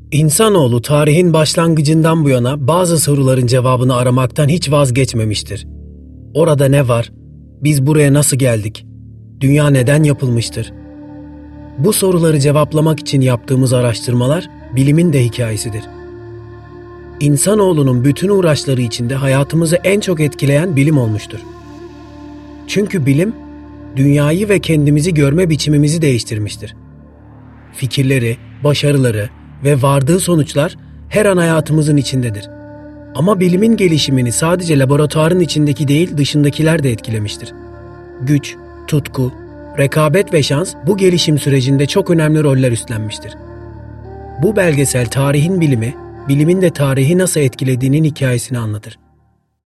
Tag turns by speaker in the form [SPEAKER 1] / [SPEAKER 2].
[SPEAKER 1] İnsanoğlu tarihin başlangıcından bu yana bazı soruların cevabını aramaktan hiç vazgeçmemiştir. Orada ne var? Biz buraya nasıl geldik? Dünya neden yapılmıştır? Bu soruları cevaplamak için yaptığımız araştırmalar bilimin de hikayesidir. İnsanoğlunun bütün uğraşları içinde hayatımızı en çok etkileyen bilim olmuştur. Çünkü bilim, dünyayı ve kendimizi görme biçimimizi değiştirmiştir. Fikirleri, başarıları ve vardığı sonuçlar her an hayatımızın içindedir. Ama bilimin gelişimini sadece laboratuvarın içindeki değil dışındakiler de etkilemiştir. Güç, tutku, rekabet ve şans bu gelişim sürecinde çok önemli roller üstlenmiştir. Bu belgesel tarihin bilimi, bilimin de tarihi nasıl etkilediğinin hikayesini anlatır.